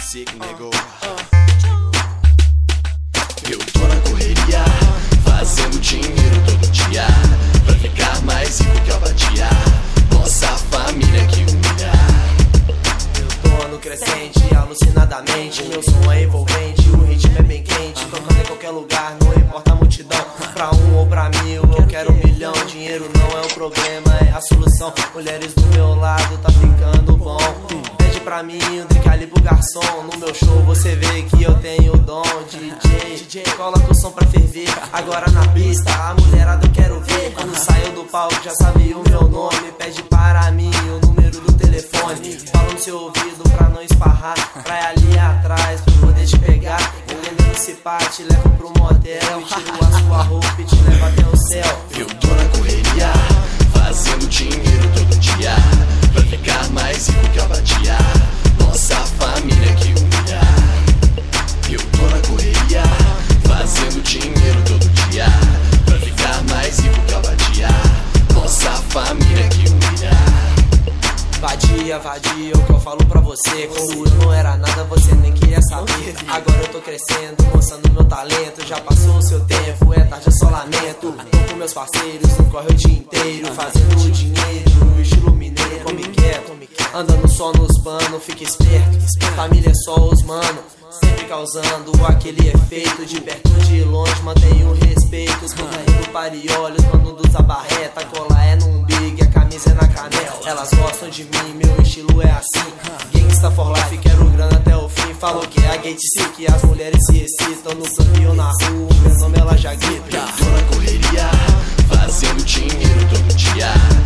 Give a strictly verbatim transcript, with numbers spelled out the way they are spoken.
sick, nego. Eu tô na correria, fazendo dinheiro todo dia, pra ficar mais rico que a Batia. Nossa família que humilha. Eu tô no crescente, alucinadamente. Meu som é envolvente, o ritmo é bem quente. Tocando em qualquer lugar, não importa a multidão. Pra um ou pra mil, eu quero um milhão. Dinheiro não é o problema, é a solução. Mulheres do meu lado, tá ficando bom. Pede pra mim um drink ali pro garçom. No meu show você vê que eu tenho dom. D J, D J, coloca o som pra ferver. Agora na pista, a mulherada eu quero ver. Quando saio do palco já sabe o meu nome. Pede para mim o número do telefone. Fala no seu ouvido pra não esparrar. Vai ali atrás pra poder te pegar. Entendendo esse pá, te levo pro motel. E tiro a sua roupa e te levo até o céu. Eu tô na correria, fazendo dinheiro todo dia, pra ficar mais rico que a Batia. Nossa família que humilha. Eu tô na correria, fazendo dinheiro todo dia, pra ficar mais rico que a Batia. Nossa família que humilha. Vadia, vadia, o que eu falo pra você. Como eu não era nada, você nem queria saber. Agora eu tô crescendo, mostrando meu talento. Já passou o seu tempo, é tarde, é só lamento. Tô com meus parceiros, não corre o dia inteiro, fazendo dinheiro, estilo mineiro, come quieto. Andando só nos panos, fica esperto. Família é só os mano, sempre causando aquele efeito. De perto, de longe, mantenho o respeito. Todo mundo para e olha, os mano dos abarreta. Cola é num big, a camisa é na canela. Elas gostam de mim, meu estilo é assim. Gangsta for life, quero grana até o fim. Falou que é a gate sick, as mulheres se excitam. No clube ou na rua, meu nome ela já grita. Eu tô na correria, fazendo dinheiro todo dia,